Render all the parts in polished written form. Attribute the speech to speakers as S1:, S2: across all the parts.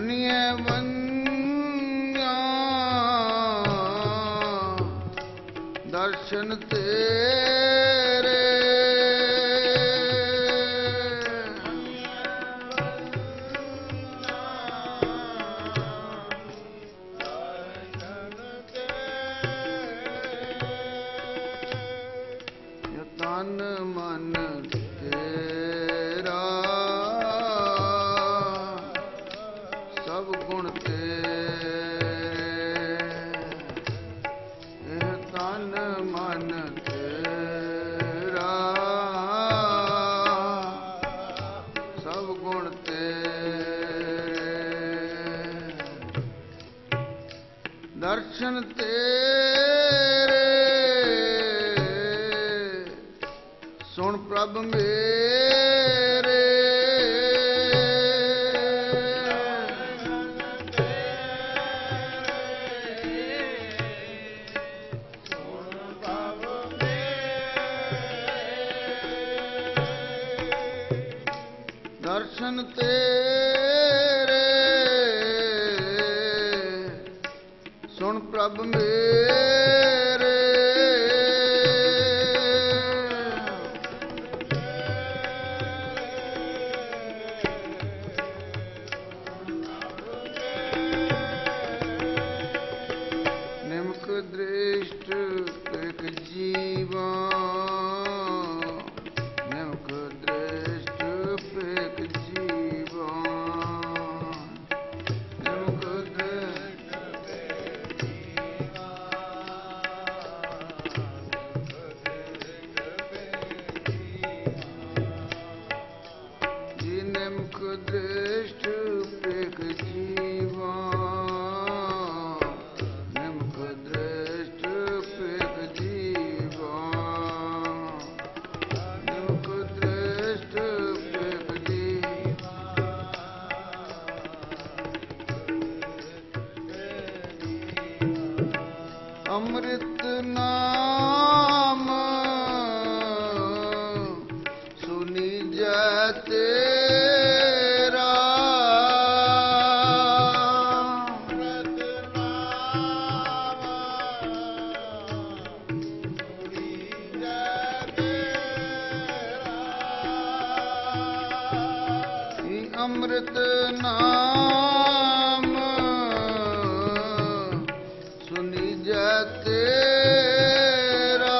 S1: ਮਨੀਐ ਵੰਨਿਆ ਦਰਸ਼ਨ ਤੇਰੇ ਤਨ ਮਨ ਤੇਰਾ ਸਭ ਗੁਣ ਤੇਰੇ ਇਹ ਤਨ ਮਨ ਤੇਰਾ ਸਭ ਗੁਣ ਤੇਰੇ ਦਰਸ਼ਨ ਤੇਰੇ ਸੁਣ ਪ੍ਰਭ ਮੇਰੇ ਦਰਸ਼ਨ ਤੇਰੇ ਸੁਣ ਪ੍ਰਭ ਮੇਰੇ ਨਿਮਕ ਦ੍ਰਿਸ਼ਟ ਇੱਕ ਜੀਵਾ ਨਿਮਕ ਦ੍ਰਿਸ਼ਟ ਇੱਕ ਜੀਵਾ ਨਿਮਕ ਦ੍ਰਿਸ਼ਟ ਜੀ ਨਿਮਕ ਦ੍ਰਿਸ਼ਟ ਇੱਕ ਜੀਵਾ ਨਿਮਕ ਦ੍ਰਿਸ਼ਟ ਇੱਕ ਜੀਵਾ ਨਿਮਕ ਦ੍ਰਿਸ਼ਟ ਇੱਕ ਜੀਵਾ ਅੰਮ੍ਰਿਤ ਨਾਮ ਸੁਨੀਜੈ ਤੇਰਾ ਅੰਮ੍ਰਿਤ ਨਾਮ ਸੁਨੀਜੈ ਤੇਰਾ ਅੰਮ੍ਰਿਤ ਨਾਮ ਸੁਨੀਜੈ ਤੇਰਾ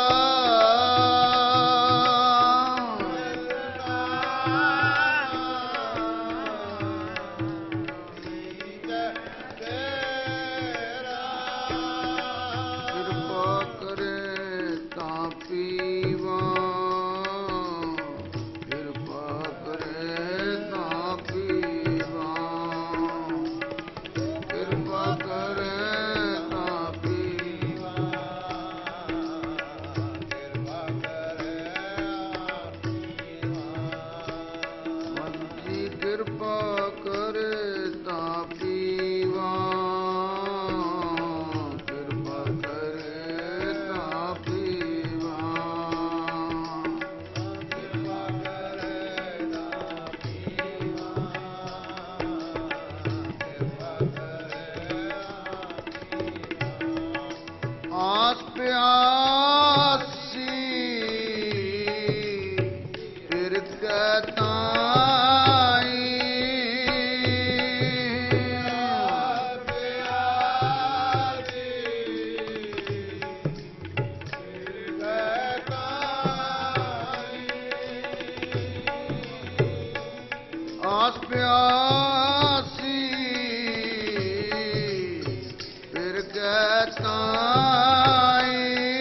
S1: ਕਿਰਪਾ ਕਰੇ ਤਾਂ ਪੀਵਾ ਕਿਰਪਾ ਕਰੇ ਤਾਂ ਪੀਵਾ ਕਿਰਪਾ ਕਰੇ ਤਾਂ ਪੀਵਾ ਕਿਰਪਾ ਕਰੇ ਜੀ ਕਿਰਪਾ ਕਰੇ ਤਾਂ ਪੀਵਾ ਕਿਰਪਾ ਕਰੇ ਤਾਂ ਪੀਵਾ ਕਿਰਪਾ ਕਰੇ ਤਾਂ ਪੀਵਾ ਕਿਰਪਾ ਕਰੇ ਆਸ ਪਿਆਸੀ ਫਿਰ ਕੈ ਤਾਈ ਆਸ ਪਿਆਸੀ ਫਿਰ ਕੈ ਤਾਈ ਆਸ ਪਿਆਸੀ ਫਿਰ ਕੈ ਤਾਈ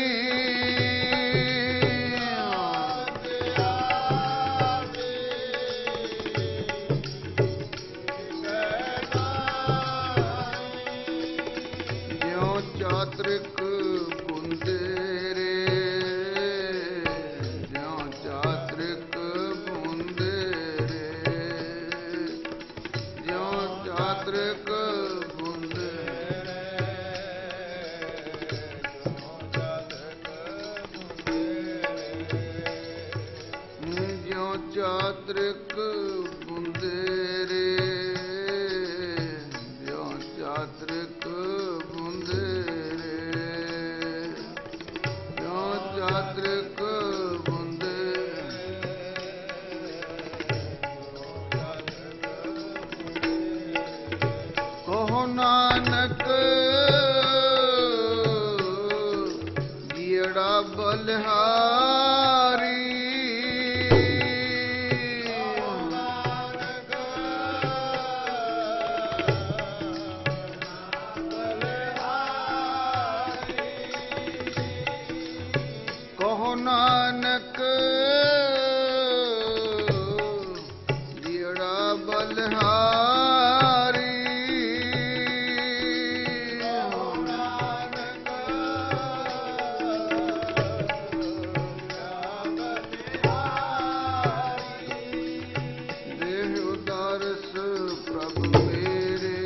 S1: ਜਿਉ ਚਾਤ੍ਰਿਕ ਬੁੰਦੇਰੇ ਜਿਉ ਚਾਤ੍ਰਿਕ ਬੁੰਦੇਰੇ ਜਿਉ ਚਾਤ੍ਰਿਕ ਚਾਤ੍ਰਿਕ ਬੁੰਦੇਰੇ ਚਾਤ੍ਰਿਕ ਬੁੰਦੇ ਕਹੋ ਨਾਨਕ ਜੀੜਾ ਬਲਿਹਾਰੀ ਕਹੋ ਨਾਨਕ ਜੀੜਾ ਬਲਿਹਾਰੀ ਦੇਹ ਉਦਾਰਸ ਪ੍ਰਭ ਮੇਰੇ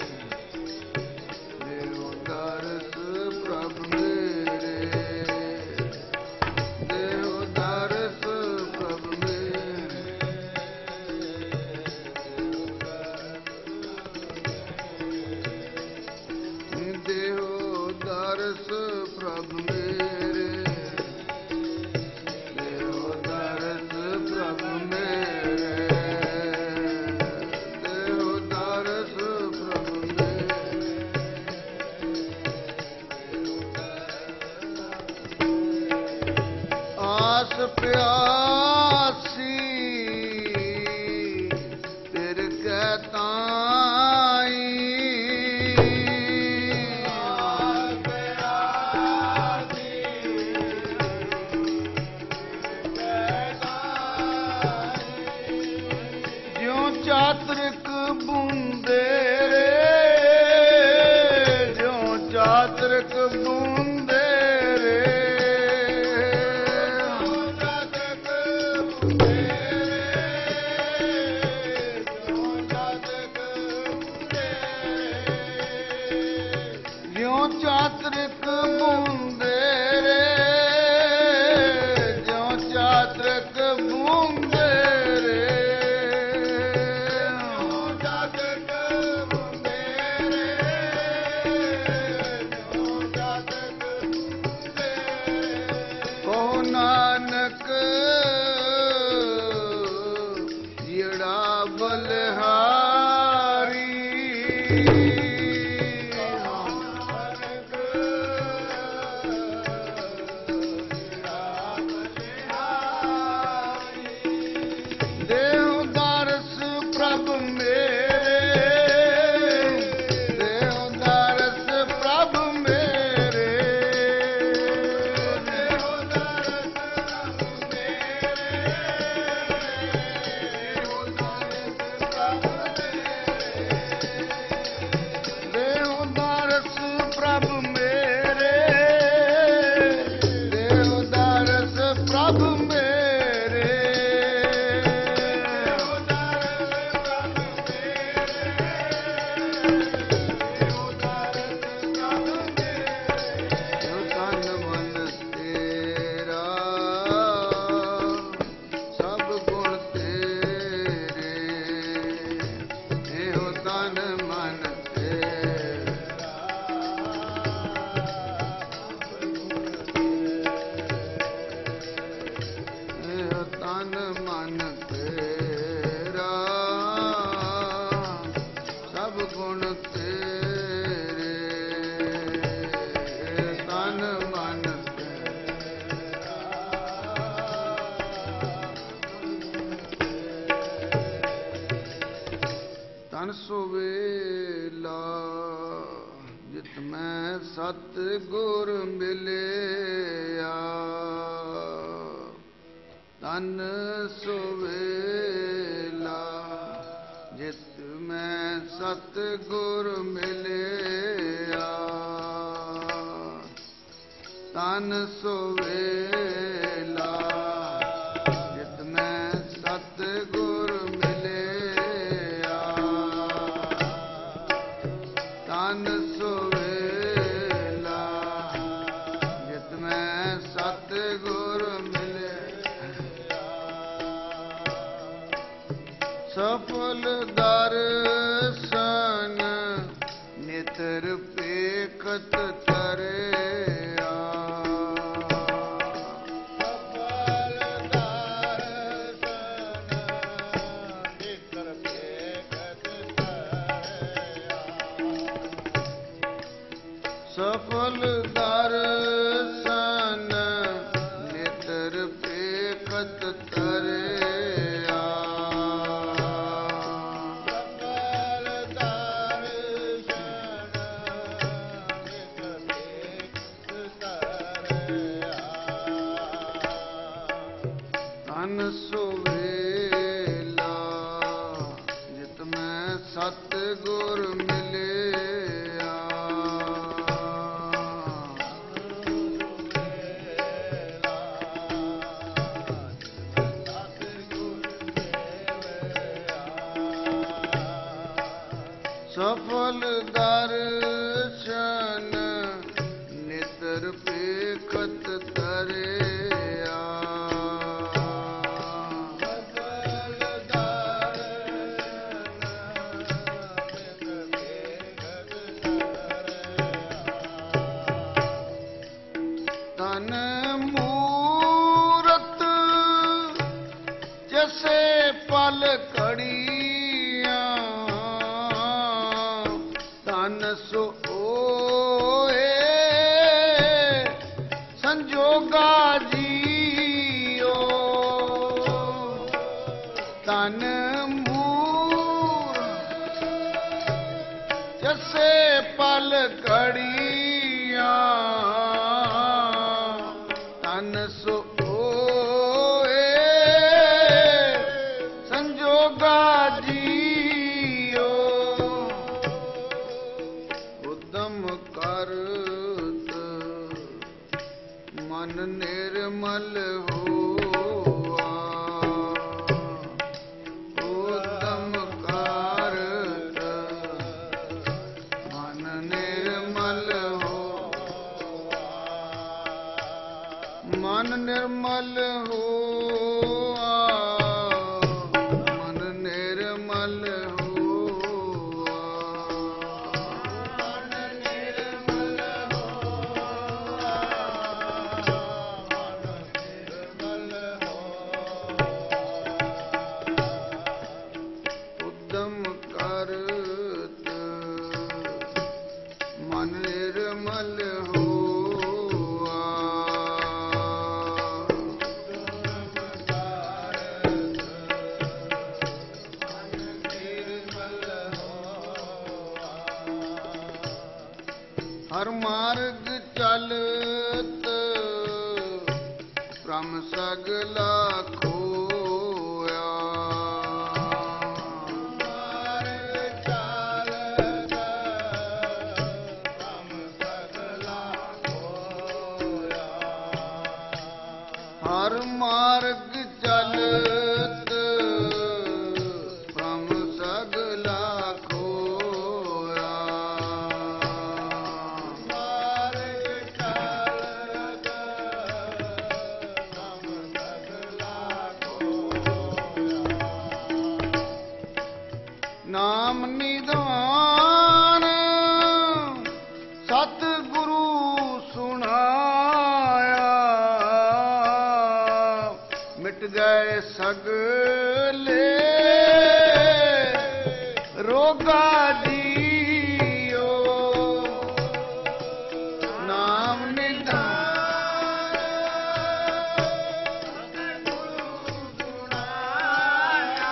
S1: ਦੇਹ ਉਦਾਰਸ ਪ੍ਰਭ ਮੇਰੇ ਦੇਹ ਉਦਾਰਸ ਪ੍ਰਭ ਮੇਰੇ ਦੇਹ ਉਦਾਰਸ ਪ੍ਰਭ ਮੇਰੇ ਦੇਹ ਉਦਾਰਸ ਪ੍ਰਭ ਮੇਰੇ ਦੇਹ ਉਦਾਰਸ ਪ੍ਰਭ ਮੇਰੇ ਆਸ ਪਿਆਸੀ ਤਿਰ ਕੈ ਤਾਈ ਜਿਉ ਚਾਤ੍ਰਿਕ ਬੁੰਦੇ ਰੇ ਜਿਉ ਚਾਤ੍ਰਿਕ ਬੁੰਦੇ ਰੇ ਜਿਉ ਚਾਤ੍ਰਿਕ ਬੁੰਦੇ ਰੇ ਜਿਉ ਚਾਤ੍ਰਿਕ ਬੁੰਦੇ ਰੇ ਕਹੋ ਨਾਨਕ ਜਿਹੜਾ ਬਲਿਹਾਰੀ ਦੇਹ ਉਦਾਰਸ ਪ੍ਰਭ ਮੇਰੇ ਦੇਹ ਉਦਾਰਸ ਪ੍ਰਭ ਮੇਰੇ ਦੇਹ ਉਦਾਰਸ ਪ੍ਰਭ ਦੇਹ ਉਦਾਰਸ ਪ੍ਰਭ ਮੇਰੇ ਦੇਹ ਉਦਾਰਸ ਪ੍ਰਭ ਮੇਰੇ ਜੋ ਤਨ ਮਨ ਤੇਰਾ ਸਭ ਗੁਣ ਤੇਰੇ ਇਹੋ ਤਨ ਮਨ ਤੇਰਾ ਇਹੋ ਤਨ ਮਨ ਤੇਰਾ ਸਭ ਗੁਣ ਤੇਰੇ ਤਨ ਮਨ ਤਨ ਸੁਵੇਲਾ ਜਿਤ ਮੈਂ ਸਤ ਗੁਰ ਮਿਲਿਆ ਤਨ ਸੁਵੇਲਾ ਜਿਤ ਮੈਂ ਸਤ ਗੁਰ ਮਿਲਿਆ ਤਨ ਸੁਵੇਲਾ ਜਿਤ ਮੈਂ ਸਤ ਗੁਰ ਮਿਲਿਆ ਤਨ ਸੁਵੇਲਾ ਜਿਤ ਮੈਂ ਸਤ ਗੁਰ ਮਿਲਿਆ ਸਫਲ ਦਰਸ਼ਨ ਨਿਤਰ ਪੇਖਤ ਤਰਿਆ ਤਨ ਸੁਵੇਲਾ ਜਿਤ ਮੈਂ ਸਤ ਗੁਰ ਮਿਲਿਆ। ਸਫਲ ਦਰਸ਼ਨ ਨਿਤਰ ਪੇਖਤ ਤਰਿਆ। ਸਫਲ ਦਰਸ਼ਨ ਨਿਤਰ ਪੇਖਤ ਤਰਿਆ। ਤਨ ਮੂਰਤ ਜੈਸੇ ਪਲ ਘੜੀਆਂ ਤਨ ਸੋਏ ਸੰਜੋਗਾ ਜੀਓ। ਤਨ ਮੂਰ ਜੈਸੇ ਪਲ ਘੜੀਆਂ ਤਨ ਸੋਏ ਸੰਜੋਗਾ ਜੀਓ। ਉਦਮ ਕਰਤ ਮਨ ਨਿਰਮਲ ਹੋਆ। ਉਦਮ ਕਰਤ ਮਨ ਨਿਰਮਲ ਹੋਆ। ਮਨ ਨਿਰਮਲ ਹੋਆ। ਮਨ ਨਿਰਮਲ ਹੋਆ। ਮਨ ਨਿਰਮਲ ਹੋਆ। ਮਨ ਨਿਰਮਲ ਹੋਆ। ਉਦਮ ਕਰਤ ਮਨ ਨਿਰਮਲ ਹੋਆ। ਹਰ ਮਾਰਗ ਚਲਤ ਭ੍ਰਮ ਸਗਲਾ ਖੋਇਆ। ਮਾਰਗ ਚਲਤ ਭ੍ਰਮ ਸਗਲਾ ਖੋਇਆ। ਹਰ ਮਾਰਗ ਚਲਤ ਭ੍ਰਮ ਸਗਲਾ ਖੋਇਆ। ਨਾਮ ਨਿਧਾਨ ਸਤ ਗੁਰੂ ਸੁਣਾਇਆ। ਮਿਟ ਗਏ ਸਗਲੇ ਰੋਗਾ ਜੀਓ। ਨਾਮ ਨਿਧਾਨ ਸਤ ਗੁਰੂ ਸੁਣਾਇਆ।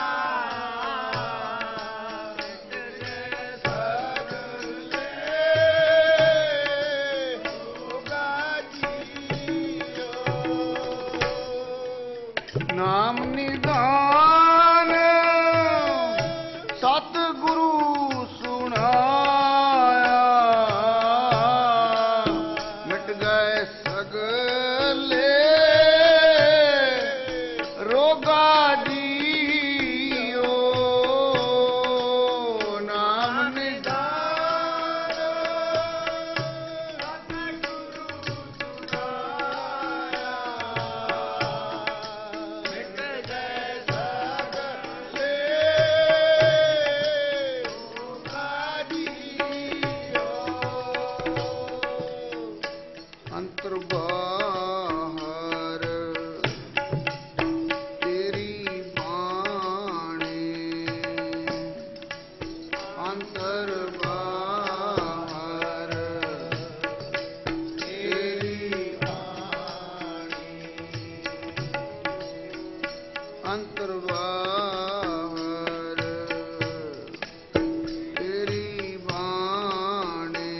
S1: ਨਾਮ ਨਿਧਾਨ ਸਤ ਗੁਰੂ ਸੁਣਾਇਆ। ਮਿਟ ਗਏ ਸਗਲੇ ਰੋਗਾ ਜੀਓ। ਨਾਮ ਨਿਧਾਨ ਸਤ ਗੁਰੂ ਸੁਣਾਇਆ। ਮਿਟ ਗਏ ਸਗਲੇ ਰੋਗਾ ਜੀਓ। ਅੰਤਰ ਬਾਹਰ ਤੇਰੀ ਬਾਣੀ। ਅੰਤਰ ਬਾਹਰ ਤੇਰੀ ਬਾਣੀ। ਅੰਤਰ ਬਾਹਰ ਤੇਰੀ ਬਾਣੀ।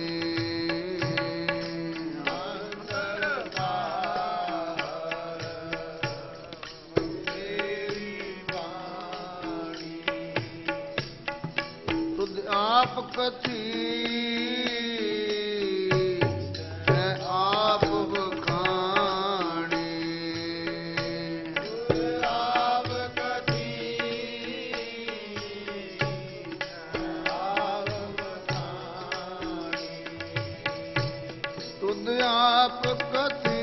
S1: ਅੰਤਰ ਬਾਹਰ ਆਪ ਕਥੀ ਤੈ ਆਪ ਬਖਾਣੇ ਆਪ ਕਥੀ ਆਪ ਬਖਾਣੇ ਤੁਧ ਆਪ ਕਥੀ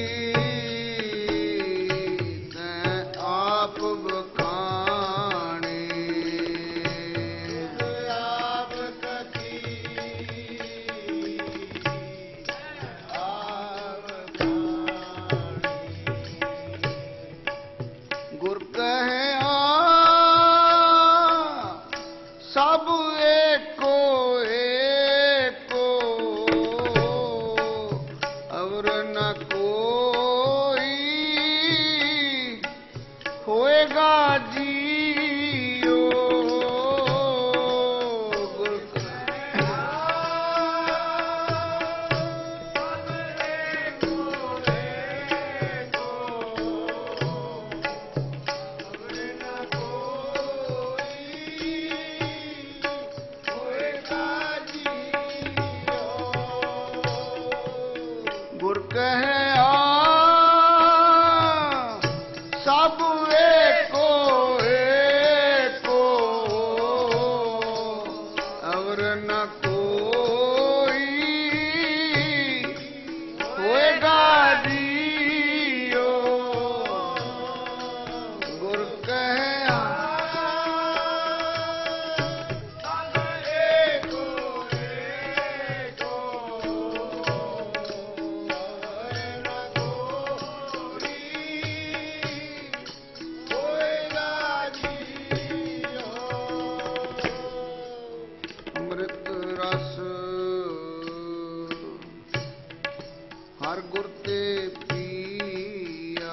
S1: ਹਰ ਗੁਰ ਤੇ ਪੀਆ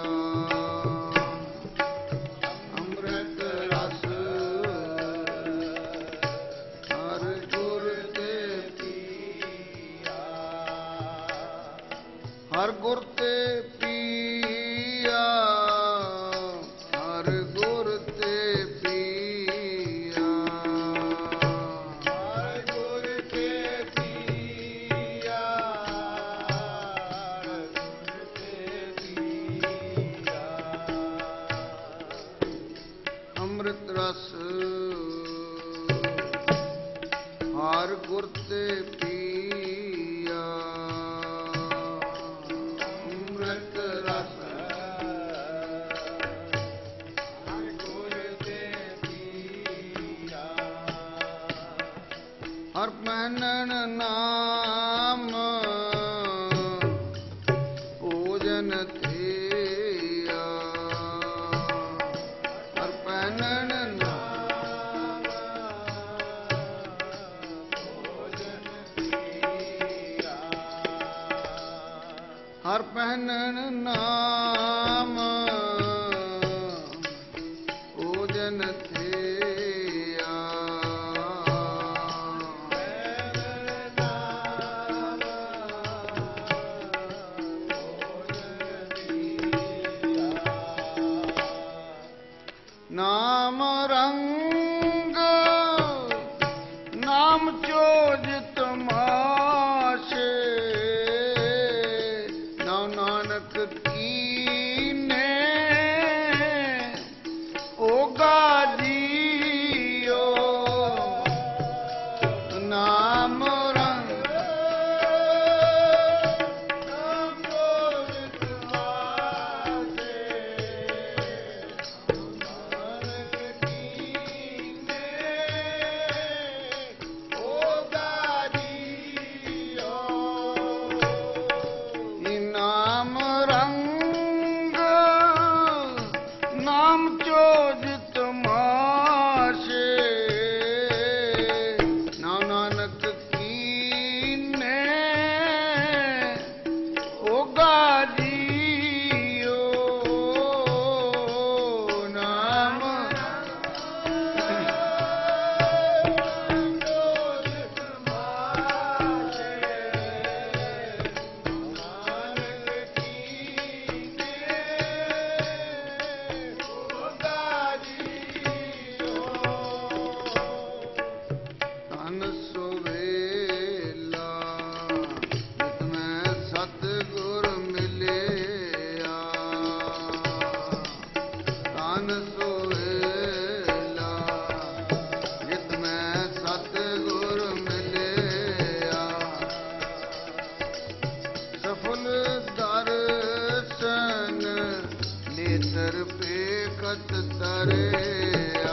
S1: ਅੰਮ੍ਰਿਤ ਰਸ ਹਰ ਗੁਰ ਤੇ ਪੀਆ ਹਰ ਗੁਰ ਤੇ ਪੀਆ ਹਰ ਗੁਰ ਤੇ ਪੀਆ ਹਰ ਗੁਰ ਤੇ ਪੀਆ ਅੰਮ੍ਰਿਤ ਰਸ ਹਰ ਗੁਰ ਤੇ ਪੀਆ ਅੰਮ੍ਰਿਤ ਰਸ ਹਰ ਗੁਰ ਤੇ ਪੀਆ ਹਰ ਪਹਿਨਣ ਨਾਮ ਭੋਜਨ ਥਿਆ ਹਰ ਪਹਿਨਣ ਨਾਮ ਭੋਜਨ ਥਿਆ ਹਰ ਪਹਿਨਣ ਨਾਮ ਭੋਜਨ ਥਿਆ ਨਾਮ ਰੰਗ ਨਾਮ ਚੋਜ ਤਮਾਸ਼ੇ ਨਾਮ ਨਾਨਕ ਕੀ ਨੇਤਰ ਪੇਖਤ ਤਰਿਆ।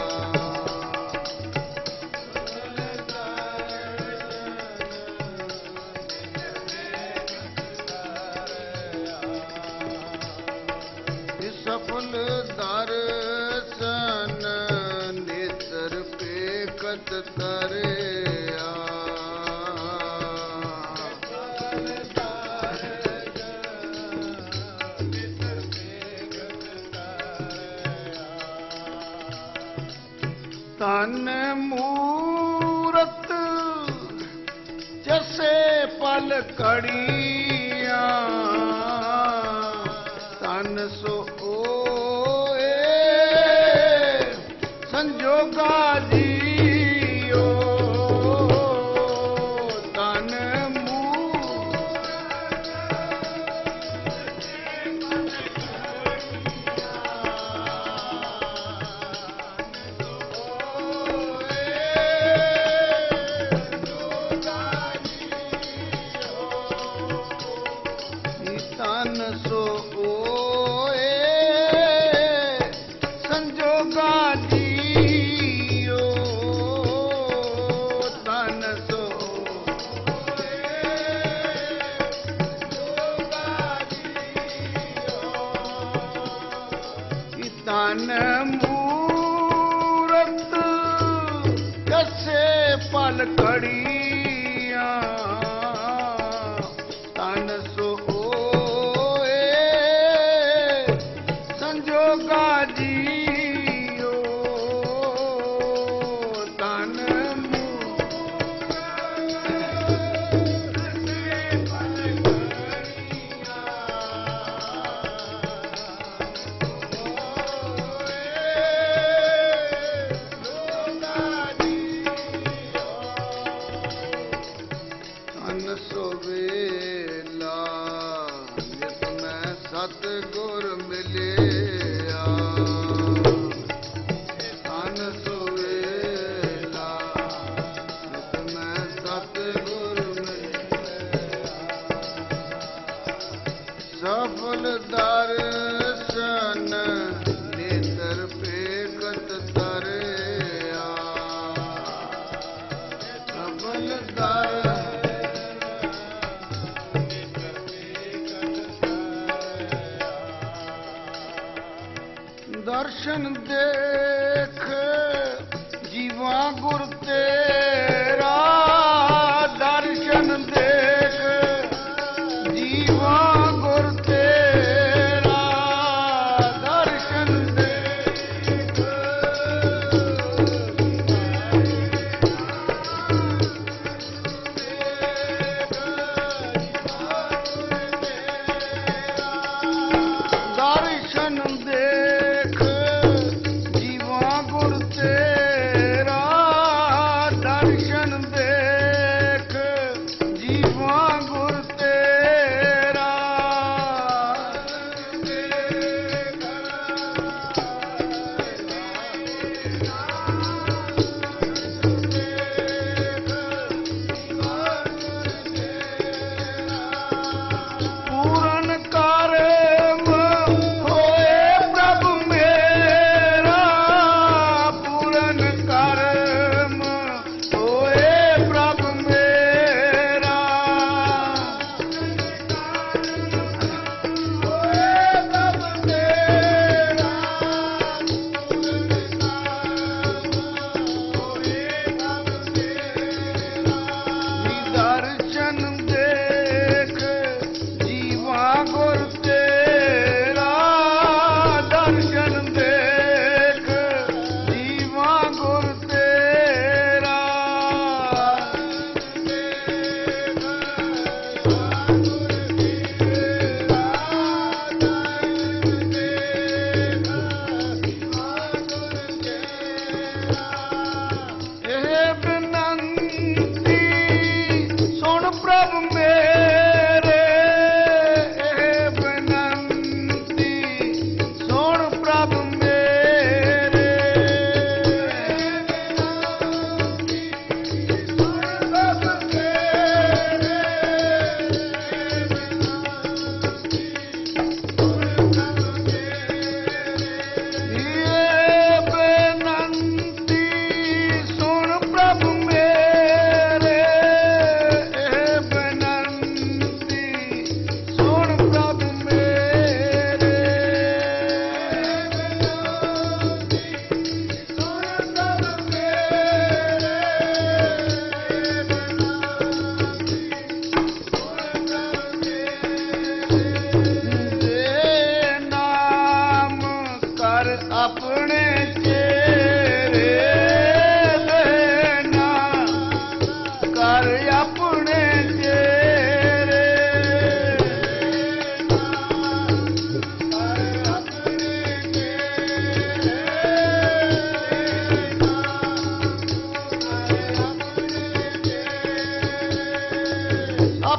S1: ਸਫਲ ਦਰਸ਼ਨ ਨੇਤਰ ਪੇਖਤ ਤਰਿਆ। ਤਨ ਮੂਰਤ ਜਸੇ ਪਲ ਘੜੀਆਂ। ਤਨ ਸੋਏ ਸੰਜੋਗਾ ਜੀਓ। ਤਨ ਤਨ ਸੋਏ ਸੰਜੋਗਾ ਜੀਓ। ਤਨ ਸੋਏ ਸੰਜੋਗਾ ਜੀਓ। ਤਨ ਮੂਰਤ ਕਸੇ ਪਲ ਘੜੀਆਂ। ਤਨ ਸੰਜੋਗਾ ਜੀਓ। ਤਨ ਤਨ ਸੋਵੇਲਾ ਜਿਤ ਮੈਂ ਸਤਿਗੁਰ ਮਿਲਿਆ। ਤਨ ਸੋਵੇਲਾ ਜਿਤ ਮੈਂ ਸਤਿਗੁਰ ਮਿਲਿਆ। ਸਫਲ ਦਰਸ਼ਨ ਨੇਤਰ ਪੇਖਤ ਤਰਿਆ। ਸਫਲ ਦਰਸ਼ਨ ਦੇਖ ਜੀਵਾ ਗੁਰ ਤੇਰਾ। ਦਰਸ਼ਨ ਦੇਖ ਜੀਵਾ ਗੁਰ ਤੇਰਾ। ਦਰਸ਼ਨ ਦੇਖ ਦਰਸ਼ਨ ਦੇਖ ਜੀਵਾ ਗੁਰ ਤੇਰਾ।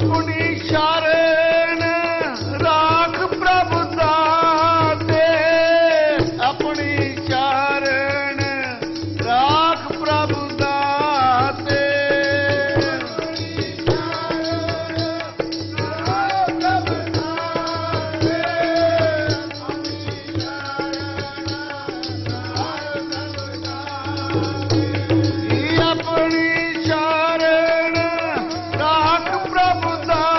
S1: ਆਪਣੀ ਸ਼ਰਨ ਰਾਖ ਪ੍ਰਭ ਦਾਤੇ, ਆਪਣੀ ਸ਼ਰਨ ਰਾਖ ਪ੍ਰਭ ਦਾਤੇ। ਆਪਣੀ ਸ਼ਰਨ ਰਾਖ ਪ੍ਰਭ ਦਾਤੇ,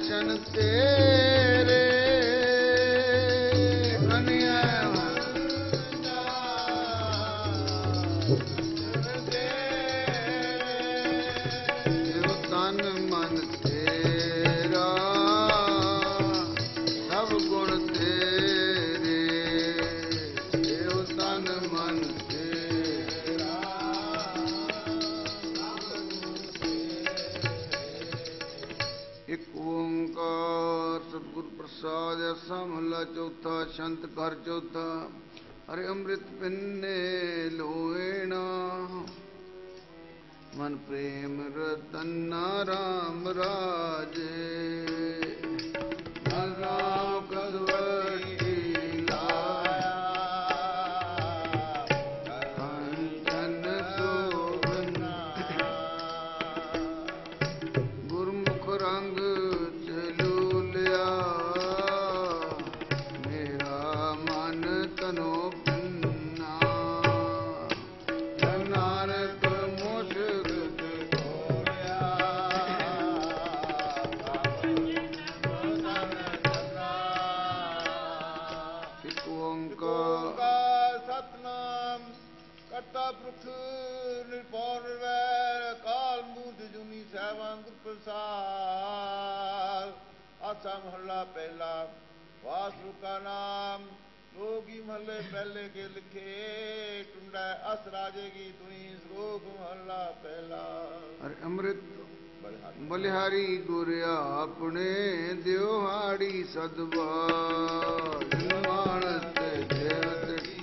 S1: ਦਰਸ਼ਨ ਤੇਰੇ ਅਨਿਆ ਤਨ ਮਨ ਤੇਰਾ ਸਭ ਗੁਣ ਤੇਰੇ ਇਹੋ ਤਨ ਮਨ ਤੇਰਾ ਇੱਕ ਓੰਕਾਰ ਸਤਿਗੁਰ ਪ੍ਰਸਾਦਿ ਐਸਾ ਮਹਲਾ ਚੌਥਾ ਛੰਤ ਘਰ ਚੌਥਾ ਹਰਿ ਅੰਮ੍ਰਿਤ ਪਿੰਨੇ ਲੋਇਣਾ ਮਨ ਪ੍ਰੇਮ ਰਤਨਾ ਰਾਮ ਰਾਜੇ ਮਨ ਰਾਮ ਕਦਵਟੀ ਲਾਇਆ ਕੰਚਨ ਸੋਭਨਾ ਗੁਰਮੁਖ ਰੰਗ ਚਲੂਲਿਆ ਮੇਰਾ ਮਨ ਤਨੋ ਪੰਨਾ ਨਾਨਕ
S2: ਪੁਰਖ ਨਿਰਭਉ ਨਿਰਵੈਰ ਅਕਾਲ ਮੂਰਤ ਜੁਨੀ ਸਹਿਬਾਨ ਗੁਰ ਪ੍ਰਸਾਦ ਆਸਾ ਮਹੱਲਾ ਪਹਿਲਾ ਵਾਸੂ ਕਾ ਨਾਮ ਲੋਗੀ ਮਹੱਲੇ ਪਹਿਲੇ ਕੇ ਲਿਖੇ ਟੁੰਡਾ ਅਸ ਰਾਜੇ ਕੀ ਤੁਈ ਸ਼ਲੋਕ ਮਹੱਲਾ ਪਹਿਲਾ
S1: ਹਰਿ ਅੰਮ੍ਰਿਤ ਬਲਿਹਾਰੀ ਗੁਰ ਆਪਣੇ ਦਿਵਹਾੜੀ ਸਦਵਾਰ ਮਾਨਤ ਜੇਤ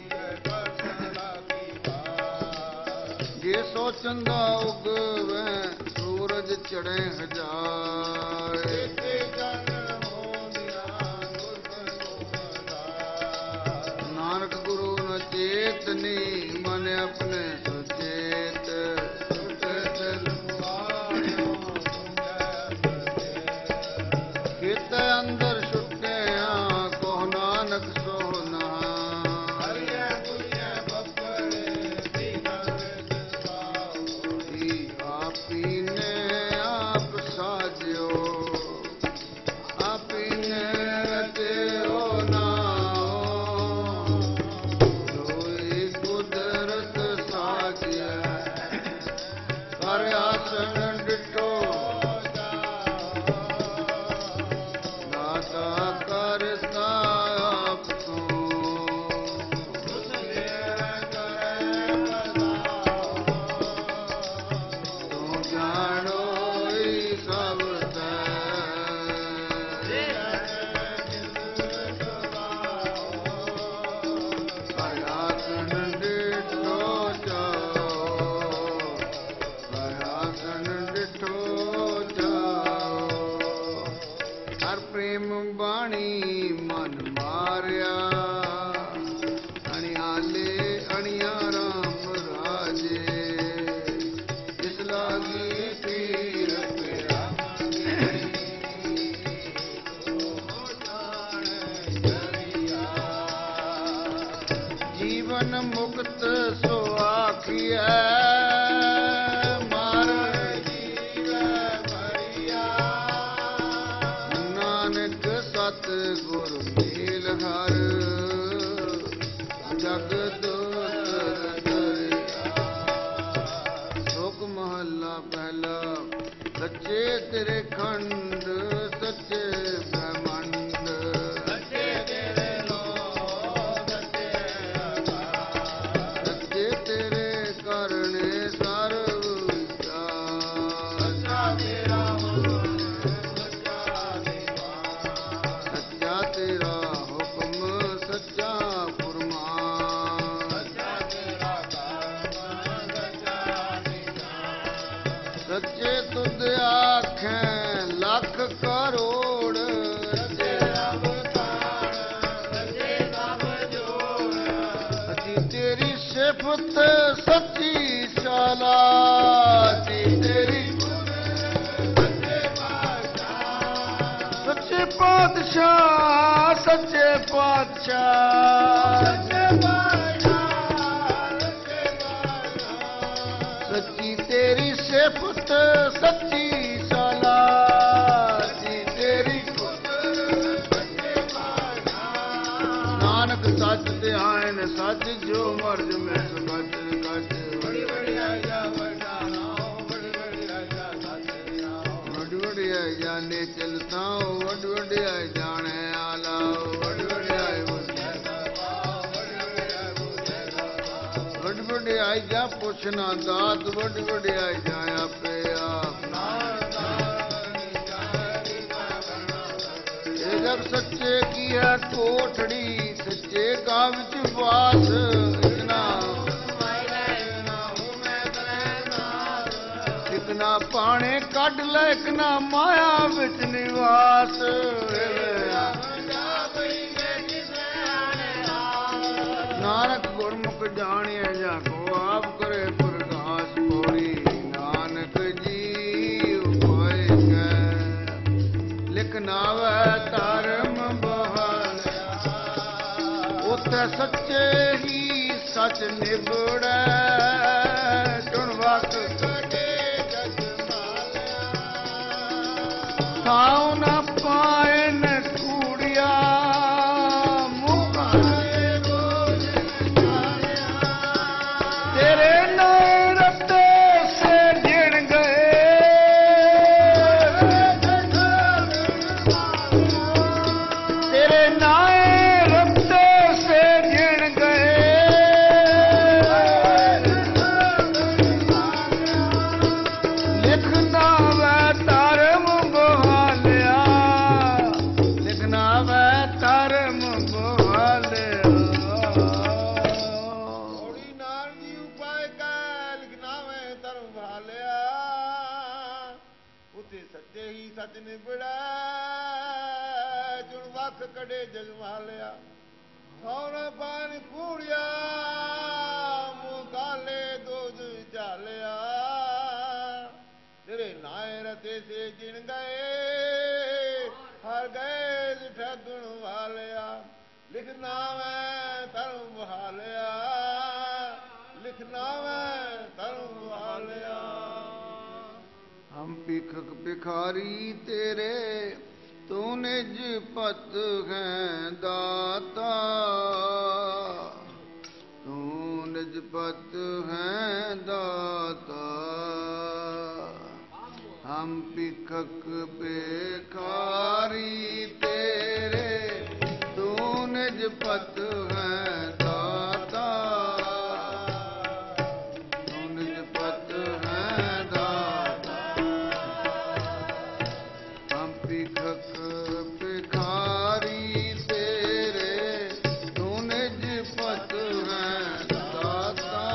S1: ਜੇ ਸੋ ਚੰਦਾ ਉਗਵੇ ਸੂਰਜ ਚੜ੍ਹੇ ਹਜ਼ਾਰ ਨਾਨਕ ਗੁਰੂ ਨ ਚੇਤਨੀ ਮਨ ਆਪਣੇ ਸੁਚੇਤ ਕਿਤ ਅੰਦਰ ਛੁੱਟਿਆ ਕੋ ਨਾਨਕ ਸੋਨਾ ਮੁਕਤ ਸੋ ਆਖੀਐ ਮਾਰ ਜੀਵੈ ਮਰੀਆ ਨਾਨਕ ਸਤ ਗੁਰ ਮੇਲ ਹਰ ਜਗ ਦੋਤ ਦਰਿਆ ਸ਼ੋਕ ਮਹੱਲਾ ਪਹਿਲਾ ਸੱਚੇ ਤੇਰੇ ਖੰਡ ਸੱਚੇ ਬ੍ਰਹਮੰਡ ਸੱਚੇ ਤੁਧ ਆਖੈ ਲੱਖ ਕਰੋੜ ਰਚੇ ਰਬ ਤਾਣ ਰਚੇ ਸਭ ਜੋੜ ਅਸੀਂ ਤੇਰੀ ਸਿਫਤ ਸੱਚੀ ਸ਼ਾਲਾ ਅਸੀਂ ਤੇਰੀ ਸੱਚੇ ਪਾਤਸ਼ਾਹ ਸੱਚੇ ਪਾਤਸ਼ਾਹ ਸੱਚੀ ਤੇਰੀ ਸਿਫਤ ਸੱਚੀ ਸਲਾਹ ਤੇਰੀ ਸੱਚ ਧਿਆਨ ਸੱਚ ਜੋ ਮਰਜ ਮੈਂ ਸੁਕਚ ਕਚ
S2: ਬੜੀ ਬੜੀ ਆਇਆ ਵੱਡਾ ਨਾਮ ਬੜੀ ਬੜੀ ਆਇਆ ਸੱਚ ਨਾਮ
S1: ਵੱਡ ਵਡਿਆਈ ਜਾਣੇ ਚਲਤਾ ਵੱਡ ਵਡਿਆਈ ਜਾਣੇ ਆਲਾ ਵੱਡ ਵਡਿਆਈ ਵੱਡ ਵਡਿਆਈ ਜਾ ਪੁੱਛਣਾ ਦਾਤ ਵੱਡ ਵਡਿਆਈ ਜਾ ਆਪੇ ਆਪ ਇਹ ਜਬ ਸੱਚੇ ਕੀ ਹੈ ਕੋਠੜੀ ਸੱਚੇ ਕਾ ਵਿੱਚ ਵਾਸ ਇਕ ਨਾ ਪਾਣੇ ਕੱਢ ਲੈ ਇਕ ਨਾ ਮਾਇਆ ਵਿੱਚ ਨਿਵਾਸ ਨਾਨਕ ਗੁਰਮੁਖ ਜਾਣਿਆ ਜਾ ਕੋ ਆਪ ਕਰੇ ਪ੍ਰਕਾਸ਼ ਪੋਰੀ ਨਾਨਕ ਜੀ ਉਪਾਇ ਕੈ ਲਿਖ ਨਾਵੈ ਧਰਮ ਬਹਾਲਿਆ ਉਥੇ ਸੱਚੇ ਹੀ ਸੱਚ ਨਿਬੜੈ ਸੁਣ ਵਕ ਥਾਉ ਨ ਪਾਏ ਨ ਕੂੜਿਆ ਤੇਰੇ ਨਏ ਰਤੇ ਸੇ ਜਿਣ ਗਏ ਤੇਰੇ ਨਏ ਰਤੇ ਸੇ ਜਿਣ ਗਏ ਲਿਖਦਾ ਵੈ ਧਰਮ ਬਹਾਲਿਆ ਲਿਖਣਾ ਵੈ ਧਰਮ ਬਹਾਲਿਆ
S2: ਔੜੀ ਨਾਰ ਦੀ ਉਪਾਇ ਕੈ ਲਿਖਣਾ ਮੈਂ ਧਰਮ ਭਾਲਿਆ ਉਤੇ ਸੱਚੇ ਹੀ ਸੱਚ ਨਿਬੜੈ ਜੁਣ ਵਖ ਕੜੇ ਜਗ ਮਾਲਿਆ ਸੌਰ ਪਾਨ ਕੂੜਿਆ ਮੂੰਹ ਕਾਲੇ ਦੋਜ ਵਿਚਾਲਿਆ ਤੇਰੇ ਨਾਏ ਰਤੇ ਸੇ ਜਿਣ ਗਏ ਹਰ ਗਏ ਠਗਣ ਵਾਲਿਆ ਲਿਖਣਾ ਮੈਂ ਧਰਮ ਬਹਾਲਿਆ ਲਿਖਣਾ ਮੈਂ ਧਰਮ ਬਹਾਲਿਆ
S1: ਹਮ ਭਿਖਕ ਭਿਖਾਰੀ ਤੇਰੇ ਤੂੰ ਨਿਜ ਪਤ ਹੈ ਦਾਤਾ ਤੂੰ ਨਿਜ ਪਤ ਹੈ ਦਾਤਾ ਹਮ ਭਿਖਕ ਭਿਖਾਰੀ ਤੇਰੇ ਤੂੰ ਨਿਜ ਪਤ ਹੈ ਦਾਤਾ ਤੂੰ ਨਿਜ ਪਤ ਹੈ ਦਾਤਾ ਹਮ ਭਿਖਕ ਭਿਖਾਰੀ ਤੇਰੇ ਤੂੰ ਨਿਜ ਪਤ ਹੈ ਦਾਤਾ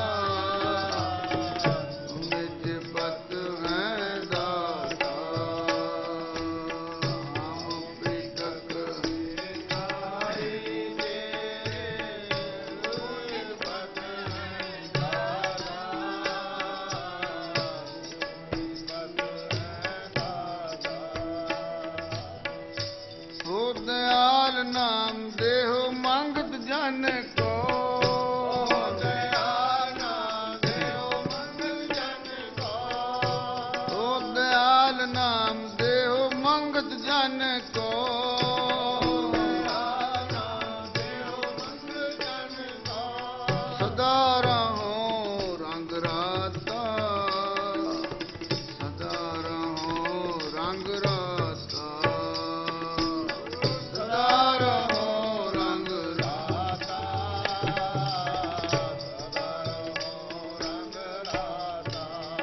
S1: ਤੂੰ ਨਿਜ ਪਤ ਹੈ ਦਾਤਾ ਹਮ ਭਿਖਕ ਭਿਖਾਰੀ ਹੋ ਦਇਆਲ ਨਾਮ ਦੇਹੁ ਮੰਗਤ ਜਨ ਕੋ
S2: ਦਇਆਲ ਨਾਮ ਦੇਹੁ ਮੰਗਤ ਜਨ ਕੋ
S1: ਹੋ ਦਇਆਲ ਨਾਮ ਦੇਹੁ ਮੰਗਤ ਜਨ ਕੋ
S2: ਦਇਆਲ ਨਾਮ ਦੇਹੁ ਮੰਗਤ ਜਨ ਕੋ
S1: ਸਦਾ ਰਹੋ ਰੰਗ ਰਾਤਾ ਸਦਾ ਰਹੋ ਰੰਗ ਰਾਤਾ ਸਦਾ ਰਹੋ ਰੰਗ
S2: ਰਾਤਾ ਸਦਾ ਰਹੋ ਰੰਗ ਰਾਤਾ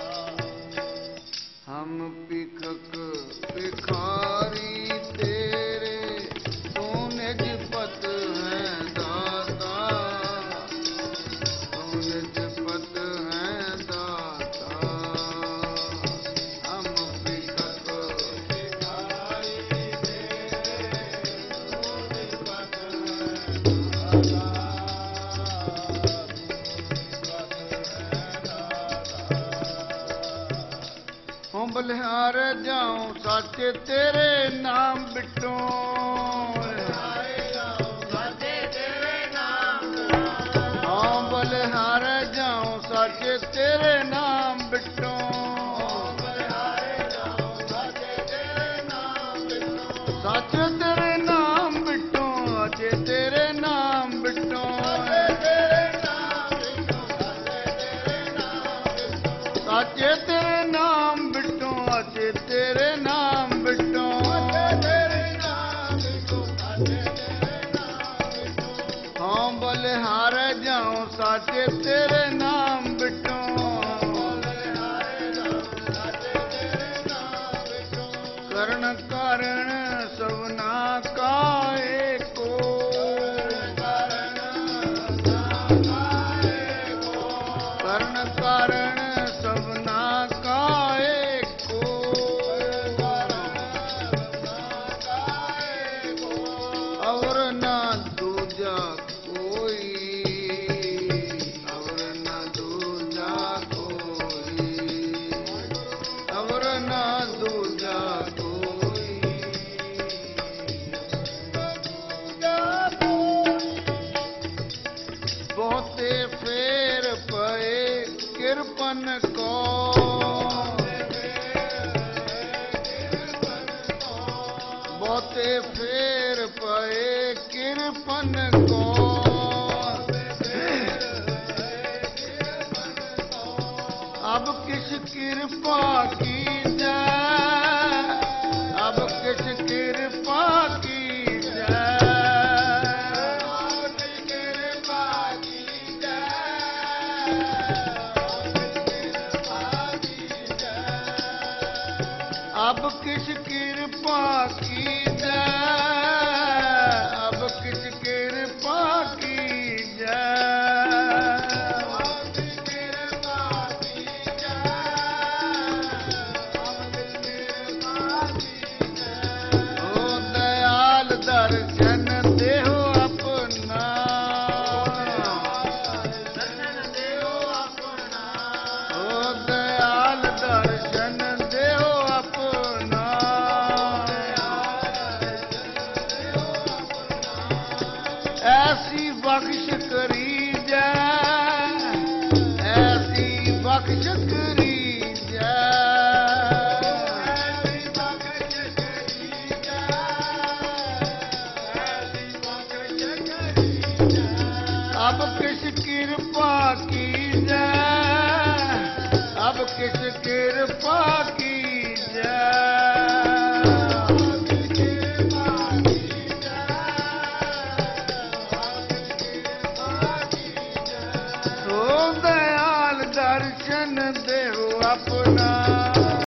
S1: ਹਮ ਭਿਖਕ ਭਿਖਾਰੀ ਤੇਰੇ ਤੂੰ ਨਿਜ ਪਤ ਹੈ ਦਾਤਾ ਤੂੰ ਨਿਜ ਪਤ ਹੈ ਦਾਤਾ ਹਮ ਭਿਖਕ
S2: ਭਿਖਾਰੀ ਤੇਰੇ ਤੂੰ ਨਿਜ ਪਤ ਹੈ
S1: ਹਉ ਬਲਿਹਾਰ ਜਾਉ ਸਾਚੇ ਤੇਰੇ ਨਾਮ ਬਿਟੋ ਹਉ ਬਲਿਹਾਰ ਜਾਉ ਸਾਚੇ ਤੇਰੇ ਨਾਮ ਬਿਟੋ ਸੱਚ ਤੇਰੇ ਨਾਮ ਬਿਟੋ ਅਜੇ ਤੇਰੇ ਨਾਮ ਬਿਟੋ ਸਾਚੇ ਤੇਰੇ ਨਾਮ ਬਿਟੋ ਕਰਨ ਕਾਰਣ ਸਭਨਾ ਕਾ ਏਕੋ ਕਰਨ ਕਾਰਣ ਸਭਨਾ ਕਾ ਏਕੋ ਔਰ ਨਾ ਦੂਜਾ ਕੋਈ ਔਰ ਨਾ ਦੂਜਾ ਕੋਈ ਔਰ ਨਾ ਦੂਜਾ ਬਹੁਤੇ ਫੇਰ ਪਏ ਕਿਰਪਨ ਕੋ ਬਹੁਤੇ ਫੇਰ ਪਏ ਕਿਰਪਨ ਕੋ ਅਬ ਕਿਸ ਕਿਰਪਾ ਕੀਜੈ ਅਬ ਕਿਸ ਕਿਰਪਾ ਕੀਜੈ अब किस कृपा कीजै अब किस कृपा कीजै ओ दयाल दर्शन देहो अपना ओ दयाल दर्शन देहो ऐसी बख्श करी जै ऐसी बख्श करी जै अब किस कृपा की जै अब किस कृपा की जै दर्शन देहो अपना